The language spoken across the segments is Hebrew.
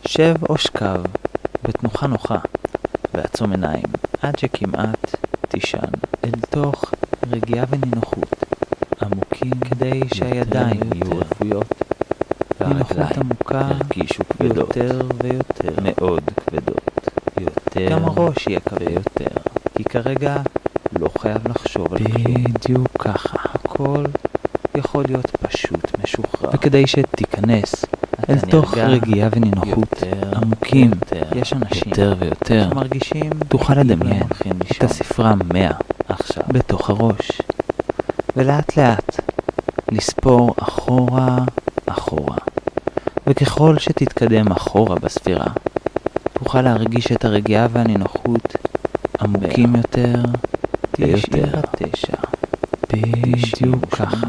שב או שקב בתנוחה נוחה ועצום עיניים עד שכמעט תישן אל תוך רגיעה ונינוחות עמוקים כדי שהידיים יהיו רפויות נינוחות עמוקה יותר ויותר מאוד כבדות יותר גם הראש יהיה כבד יותר כי כרגע לא חייב לחשוב על כלום בדיוק ככה הכל יכול להיות פשוט משוחרר וכדי שתיכנס אל תוך רגיעה ונינוחות עמוקים יש אנשים יותר ויותר שמרגישים תוכל לדמיין את הספרה 100 עכשיו בתוך הראש ולאט לאט לספור אחורה וככל שתתקדם אחורה בספירה תוכל להרגיש את הרגיעה והנינוחות עמוקים יותר 99 בדיוק ככה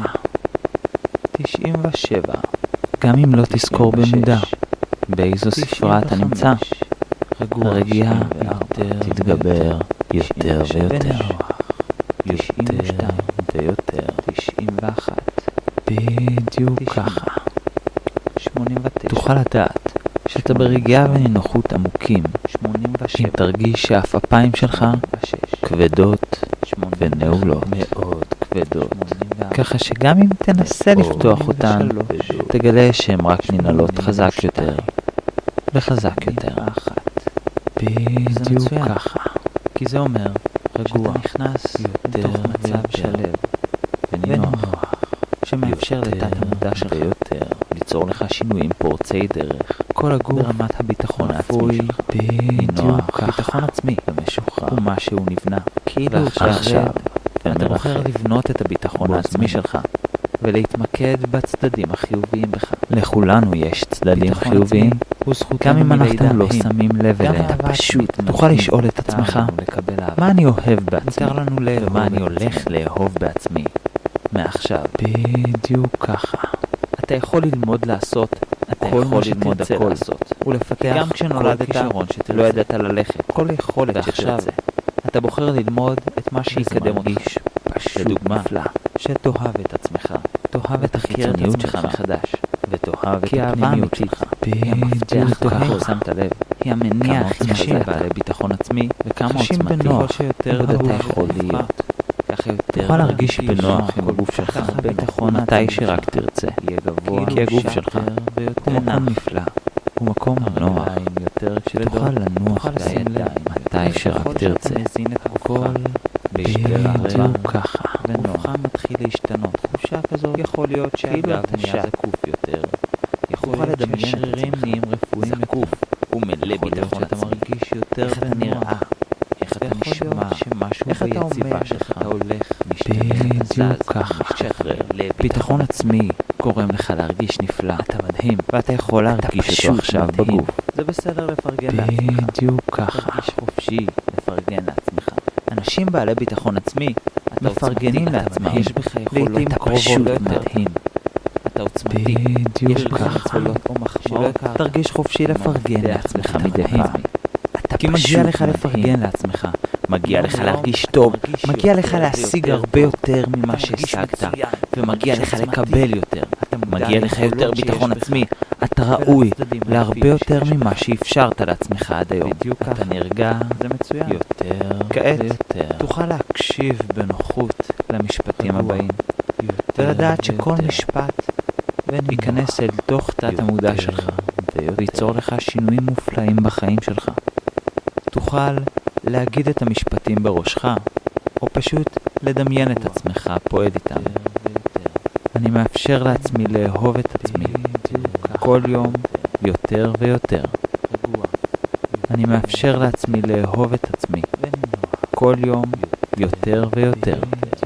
97 גם אם לא תזכור במודע באיזו ספרה אתה נמצא הרגיעה תתגבר יותר ויותר 92 ויותר 91 בדיוק ככה 89 תוכל לדעת שאתה ברגיעה ונינוחות עמוקים 87 אם תרגיש שהאפיים שלך כבדות ונעולות מאוד כבדות ככה שגם אם תנסה לפתוח אותן תגלה שהן רק ננעלות חזק יותר וחזק יותר בדיוק ככה כי זה אומר רגוע נכנס לתוך מצב שלב ונינוח שמאפשר לתת המודע שלך יותר ליצור לך שינויים פורצי דרך כל הגוף ברמת הביטחון העצמי שלך בדיוק ביטחון עצמי ומשוחרר הוא מה שהוא נבנה כאילו עכשיו אתה בוחר לבנות את הביטחון העצמי שלך ולהתמקד בצדדים החיוביים בך לכולנו יש צדדים חיוביים גם אם אנחנו לא שמים לב אליהם אתה פשוט תוכל לשאול את עצמך מה אני אוהב בעצמי ומה אני הולך לאהוב בעצמי מעכשיו בדיוק ככה אתה יכול ללמוד לעשות כל מה שתרצה לעשות ולפתח גם כשנולדת לא ידעת ללכת כל יכולת שתרצה אתה בוחר ללמוד את מה שיקדם אותך לדוגמה שתאהב את עצמך תאהב את החיצוניות שלך מחדש ותאהב את הפנימיות שלך היא המפתח ככה שמת לב היא המניע הכי חזק בעלי ביטחון עצמי וכמה עוצמתי שיותר אתה יכול להיות תוכל להרגיש בנוח עם הגוף שלך מתי שרק תרצה כי הגוף שלך הוא מקום נפלא הוא מקום נוח שתוכל לנוח בידיים מתי שרק תרצה הכל בדיוק ככה ונוחה מתחיל להשתנות תחושה כזאת יכול להיות שהגב נהיה זקוף יותר יכול לדמיין שרירים נהיים רפואיים זקוף ומלא ביטחון אתה מרגיש יותר איך אתה נראה איך אתה נשמע איך אתה אומר שלך אתה הולך בדיוק ככה ביטחון עצמי גורם לך להרגיש נפלא אתה מדהים ואתה יכול להרגיש אותו עכשיו בגוף זה בסדר לפרגן לעצמך בדיוק ככה תרגיש חופשי לפרגן לעצמך אנשים בעלי ביטחון עצמי מפרגנים לעצמם לעתים קרובות מדהים אתה עוצמתי יש לך מצולות או מחמאות תרגיש חופשי לפרגן לעצמך מדי פעם כי מגיע לך לפרגן לעצמך מגיע לך להרגיש טוב מגיע לך להשיג הרבה יותר ממה שהשגת ומגיע לך לקבל יותר מגיע לך יותר ביטחון עצמי אתה ראוי להרבה יותר ממה שאפשרת לעצמך עד היום אתה נרגע יותר כעת תוכל להקשיב בנוחות למשפטים הבאים ולדעת שכל משפט ייכנס אל תוך תת המודע שלך ויצור לך שינויים מופלאים בחיים שלך תוכל להגיד את המשפטים בראשך או פשוט לדמיין את עצמך פועל איתם אני מאפשר לעצמי לאהוב את עצמי כל יום יותר ויותר אני מאפשר לעצמי לאהוב את עצמי כל יום יותר ויותר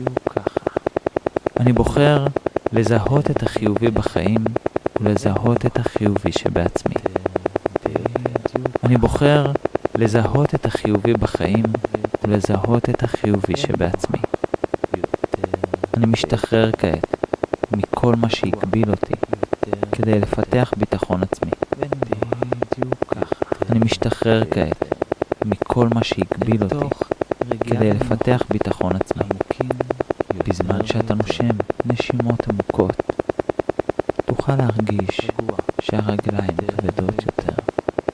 אני בוחר לזהות את החיובי בחיים ולזהות את החיובי שבעצמי אני בוחר לזהות את החיובי בחיים ולזהות את החיובי שבעצמי אני משתחרר כעת מכל מה שהקביל אותי כדי לפתח ביטחון עצמי אני משתחרר כעת מכל מה שהקביל אותי כדי לפתח ביטחון עצמי בזמן שאתה נושם נשימות עמוקות תוכל להרגיש שהרגליים כבדות יותר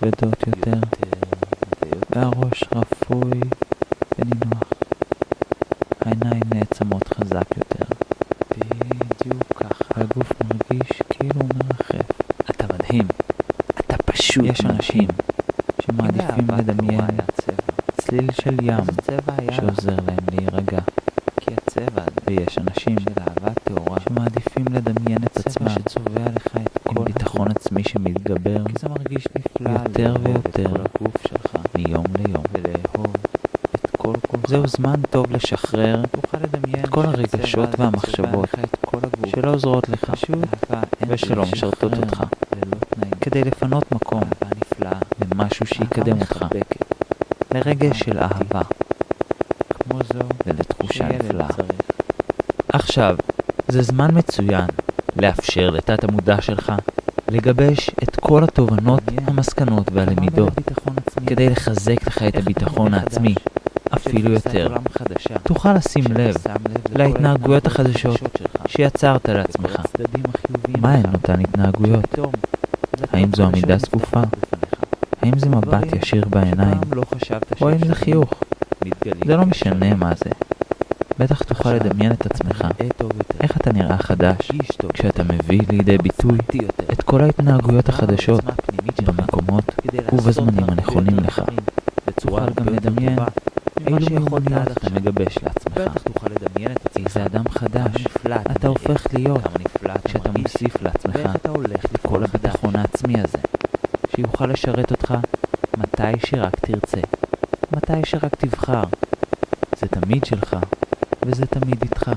כבדות יותר, והראש רפוי ונינוח. העיניים נעצמות חזק יותר. בדיוק ככה. והגוף מרגיש כאילו הוא מרחף. אתה מדהים. אתה פשוט מדהים. יש אנשים שמעדיפים לדמיין צליל של ים שעוזר להם להירגע. כי הצבע ויש אנשים של אהבה טהורה שמעדיפים לדמיין את עצמם שצובע לך את כל ביטחון עצמי שמתגבר, כי זה מרגיש נפלא יותר ויותר הגוף שלך מיום ליום, ולאהוב את כל זהו זמן טוב לשחרר את כל הרגשות והמחשבות שלא עוזרות לך ושלא משרתות אותך, כדי לפנות מקום למשהו שיקדם אותך, לרגש של אהבה כמו זו ולתחושה נפלאה. עכשיו, זה זמן מצוין לאפשר לתת המודע שלך לגבש את כל התובנות, המסקנות והלמידות כדי לחזק לך את הביטחון העצמי אפילו יותר. תוכל לשים לב להתנהגויות החדשות שיצרת לעצמך. מה הן אותן התנהגויות? האם זו עמידה זקופה? האם זה מבט ישיר בעיניים? או האם זה חיוך? זה לא משנה מה זה. בטח תוכל לדמיין את עצמך איך אתה נראה חדש כשאתה מביא לידי ביטוי את כל ההתנהגויות החדשות במקומות ובזמנים הנכונים לך. תוכל גם לדמיין אילו מיומנויות אתה מגבש לעצמך, איזה אדם חדש אתה הופך להיות כשאתה מוסיף לעצמך את כל הביטחון העצמי הזה, שיוכל לשרת אותך מתי שרק תרצה, מתי שרק תבחר. זה תמיד שלך וזה תמיד איתך.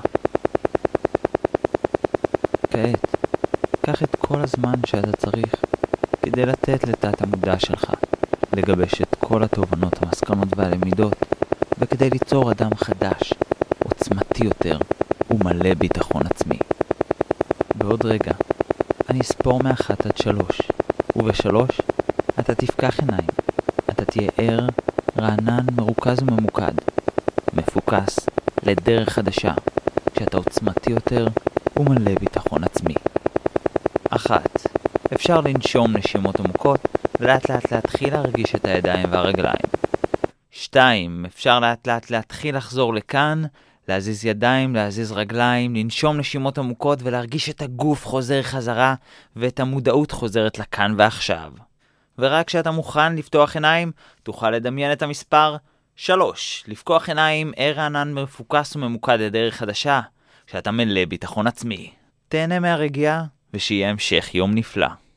כעת, קח את כל הזמן שאתה צריך כדי לתת לתת המודע שלך לגבש את כל התובנות, המסקנות והלמידות, וכדי ליצור אדם חדש, עוצמתי יותר ומלא ביטחון עצמי. בעוד רגע, אני אספור מ1 עד 3, וב3 אתה תפקח עיניים. אתה תהיה ער, רענן, מרוכז וממוקד, מפוקס לדרך חדשה, כשאתה עוצמתי יותר ומלא ביטחון עצמי. 1. אפשר לנשום נשימות עמוקות ולאט לאט להתחיל להרגיש את הידיים והרגליים. 2. אפשר לאט לאט להתחיל לחזור לכאן, להזיז ידיים, להזיז רגליים, לנשום נשימות עמוקות ולהרגיש את הגוף חוזר חזרה ואת המודעות חוזרת לכאן ועכשיו. ורק כשאתה מוכן לפתוח עיניים, תוכל לדמיין את המספר 3, לפקוח עיניים, ער רענן, מפוקס וממוקד לדרך חדשה, כשאתה מלא ביטחון עצמי. תהנה מהרגיעה ושיהיה המשך יום נפלא.